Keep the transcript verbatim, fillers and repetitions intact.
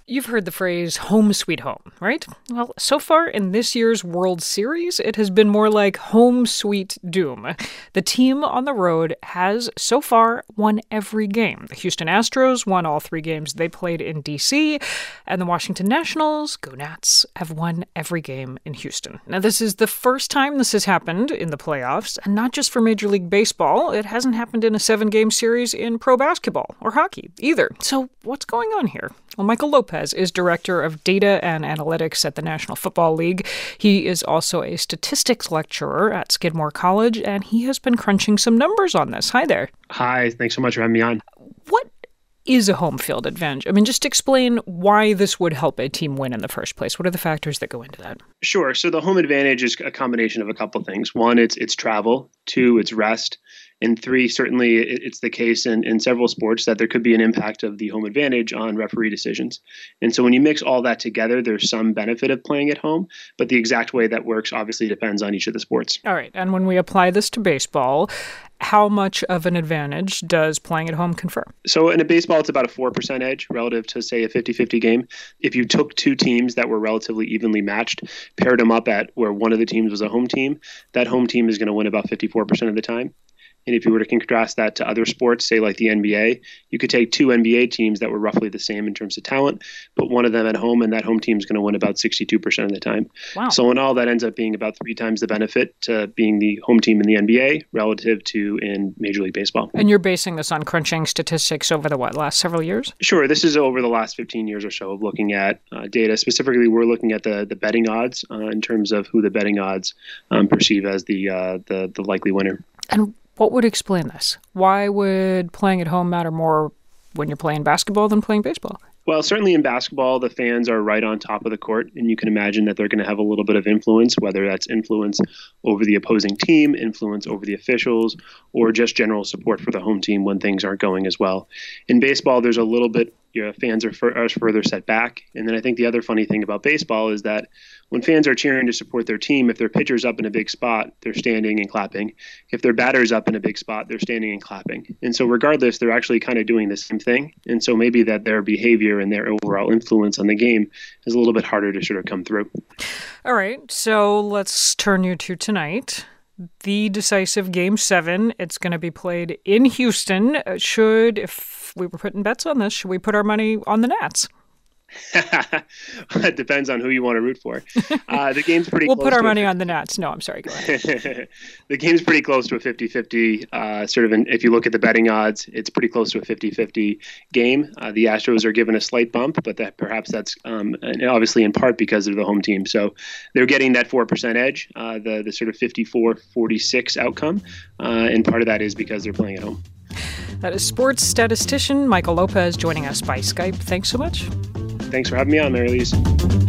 You've heard the phrase home sweet home, right? Well, so far in this year's World Series, it has been more like home sweet doom. The team on the road has so far won every game. The Houston Astros won all three games they played in D C, and the Washington Nationals, go Nats, have won every game in Houston. Now, this is the first time this has happened in the playoffs, and not just for Major League Baseball. It hasn't happened in a seven-game series in pro basketball or hockey either. So what's going on here? Well, Michael Lopez is Director of Data and Analytics at the National Football League. He is also a statistics lecturer at Skidmore College, and he has been crunching some numbers on this. Hi there. Hi, thanks so much for having me on. What is a home field advantage? I mean, just explain why this would help a team win in the first place. What are the factors that go into that? Sure. So the home advantage is a combination of a couple things. One, it's it's travel. Two, it's rest. And three, certainly it's the case in, in several sports that there could be an impact of the home advantage on referee decisions. And so when you mix all that together, there's some benefit of playing at home, but the exact way that works obviously depends on each of the sports. All right. And when we apply this to baseball, how much of an advantage does playing at home confer? So in a baseball, it's about a four percent edge relative to, say, a fifty-fifty game. If you took two teams that were relatively evenly matched, paired them up at where one of the teams was a home team, that home team is going to win about fifty-four percent of the time. And if you were to contrast that to other sports, say like the N B A, you could take two N B A teams that were roughly the same in terms of talent, put one of them at home, and that home team is going to win about sixty-two percent of the time. Wow. So in all, that ends up being about three times the benefit to being the home team in the N B A relative to in Major League Baseball. And you're basing this on crunching statistics over the, what, last several years? Sure. This is over the last fifteen years or so of looking at uh, data. Specifically, we're looking at the, the betting odds uh, in terms of who the betting odds um, perceive as the, uh, the the likely winner. And what would explain this? Why would playing at home matter more when you're playing basketball than playing baseball? Well, certainly in basketball, the fans are right on top of the court, and you can imagine that they're going to have a little bit of influence, whether that's influence over the opposing team, influence over the officials, or just general support for the home team when things aren't going as well. In baseball, there's a little bit, you know, fans are, fur- are further set back. And then I think the other funny thing about baseball is that when fans are cheering to support their team, if their pitcher's up in a big spot, they're standing and clapping. If their batter's up in a big spot, they're standing and clapping. And so regardless, they're actually kind of doing the same thing. And so maybe that their behavior and their overall influence on the game is a little bit harder to sort of come through. All right, so let's turn you to tonight. The decisive Game seven. It's going to be played in Houston. Should, if we were putting bets on this, should we put our money on the Nats? It depends on who you want to root for. Uh, the game's pretty we'll close. We'll put our to money a, on the Nats. No, I'm sorry. Go ahead. The game's pretty close to a fifty-fifty. Uh, sort of, in, if you look at the betting odds, it's pretty close to a fifty-fifty game. Uh, the Astros are given a slight bump, but that perhaps that's um, and obviously in part because of the home team. So they're getting that four percent edge, uh, the, the sort of fifty-four forty-six outcome. Uh, and part of that is because they're playing at home. That is sports statistician Michael Lopez joining us by Skype. Thanks so much. Thanks for having me on, Mary Louise.